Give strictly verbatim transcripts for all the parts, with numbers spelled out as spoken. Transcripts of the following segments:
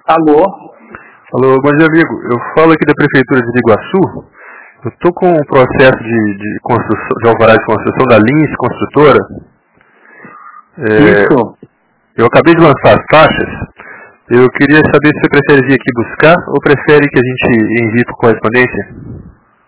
Alô? Alô, bom dia, amigo. Eu falo aqui da Prefeitura de Iguaçu. Eu estou com um processo de, de construção, de alvará de construção da Lins Construtora. É, Isso. eu acabei de lançar as taxas. Eu queria saber se você prefere vir aqui buscar ou prefere que a gente envie por correspondência?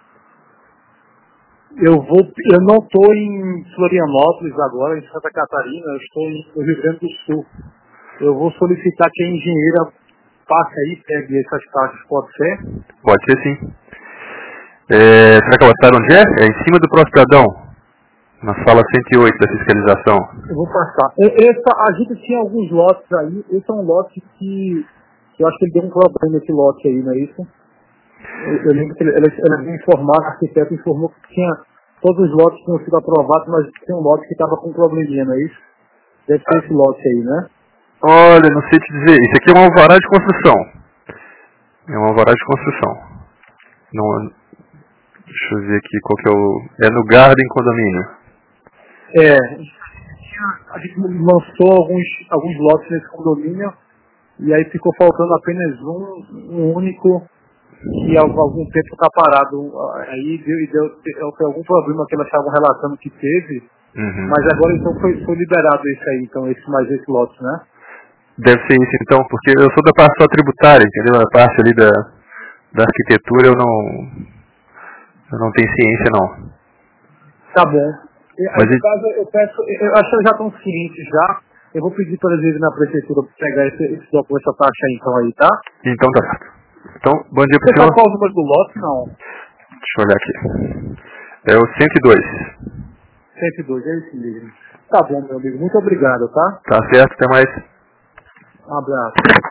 Eu vou, eu não estou em Florianópolis agora, em Santa Catarina, eu estou em- no Rio Grande do Sul. Eu vou solicitar que a engenheira passe aí, pegue essas taxas, pode ser? Pode ser sim. É, será que ela sabe onde é? É em cima do Prostradão, na sala cento e oito da fiscalização. Eu vou passar. E- Essa, a gente tinha alguns lotes aí, esse é um lote que, que eu acho que ele deu um problema nesse lote aí, não é isso? Eu, eu lembro que ele- ela, ela veio informar, a arquiteta informou que tinha, todos os lotes tinham sido aprovados, mas tinha um lote que estava com um probleminha, não é isso? Deve ser esse lote aí, né? Olha, não sei te dizer. Isso aqui é um alvará de construção. É um alvará de construção. Não, deixa eu ver aqui qual que é o... É no Garden Condomínio. É, a gente lançou alguns, alguns lotes nesse condomínio e aí ficou faltando apenas um, um único que há algum tempo está parado. Aí deu, e deu, deu, foi algum problema que elas estavam relatando que teve, Uhum. mas agora então foi, foi liberado esse aí, então esse mais esse lote, né? Deve ser isso então, porque eu sou da parte só tributária, entendeu? A parte ali da, da arquitetura eu não, eu não tenho ciência não. Tá bom. E aí Mas no e- caso eu peço, eu acho que eles já estão cientes já. Eu vou pedir para eles irem na prefeitura para pegar esse, esse documento, essa taxa aí então aí, tá? então tá certo. Então, bom dia pro Você sabe senhor. qual é o número do lote? Não. Deixa eu olhar aqui. É o cento e dois. cento e dois, é esse mesmo. Tá bom, meu amigo. Muito obrigado, tá? Tá certo, até mais. Um abraço.